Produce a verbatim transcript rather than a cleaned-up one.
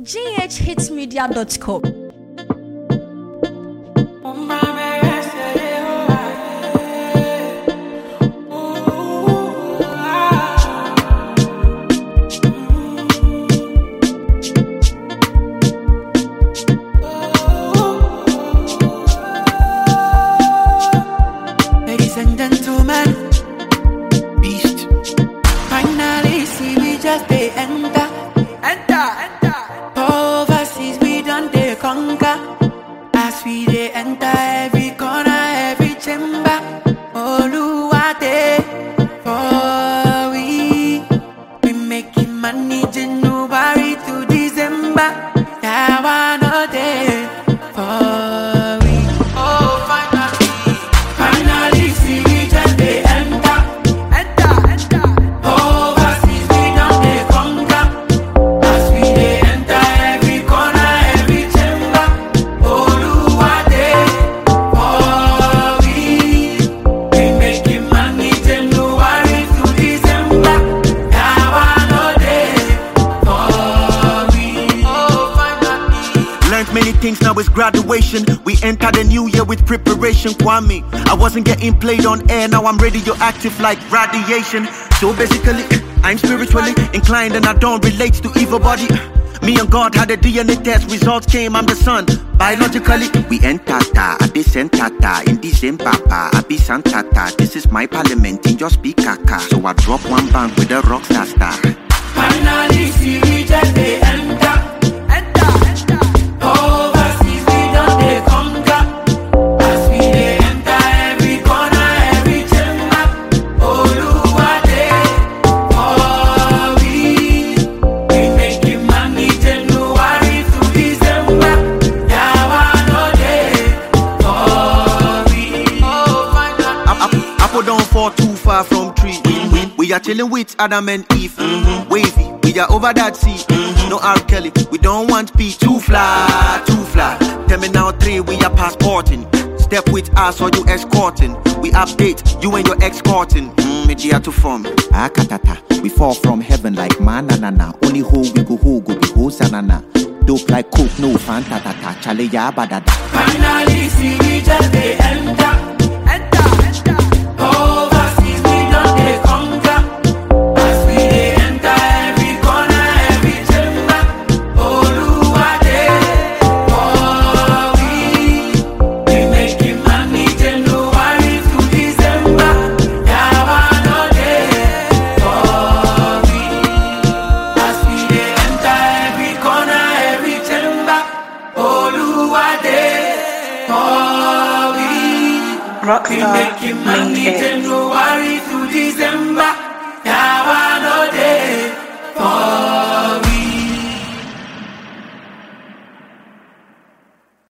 g h hits media dot com. Ladies and gentlemen, beast. Finally, see we just they enter, enter, enter. Overseas we done they conquer. As we they enter every corner, every chamber. Oluwate for we, we making money January to December. Now I know they for we. Oh, finally, finally see we just they enter, enter, enter. Overseas we done they conquer. As we they enter every corner, every chamber. Oluwate for we, we making money January to December. Now I know they for we. Oh, finally. Learned many things, now it's graduation. We enter the new year with preparation. Kwame, I wasn't getting played on air, now I'm radioactive like radiation. So basically, I'm spiritually inclined and I don't relate to evil body. Me and God had a D N A test, results came, I'm the son. Biologically, we enter ta, I be sentata, in December, I be santata. This is my parliament, in your speaker car. So I drop one bang with a rock star star. Finally, see we just they enter, enter, enter. Overseas we done they conquer. As we they enter every corner, every chamber. Oluwate for we, we making money January to December. Now I know they for we. Oh, finally. Apple don't fall too far from tree. Mm-hmm. We are chilling with Adam and Eve. Mm-hmm. Wavy, we are over that sea. Mm-hmm. No R. Kelly, we don't want peace. Too fly, too fly. Terminal three, we are passporting. Step with us or you escorting. We update, you and your escorting. Mm, media to form. Ah, katata. We fall from heaven like manana. Only who we go who go be who sanana. Dope like cook, no fanta tata. Chale ya badada. Finally, see we just they enter, enter, enter. Overseas we done they conquer. As we they enter every corner, every chamber. Oluwate for we, we making money January to December. Now I know they for we. As we they enter every corner, every chamber. Oluwate for we, we Rockstar making money LinkedIn. January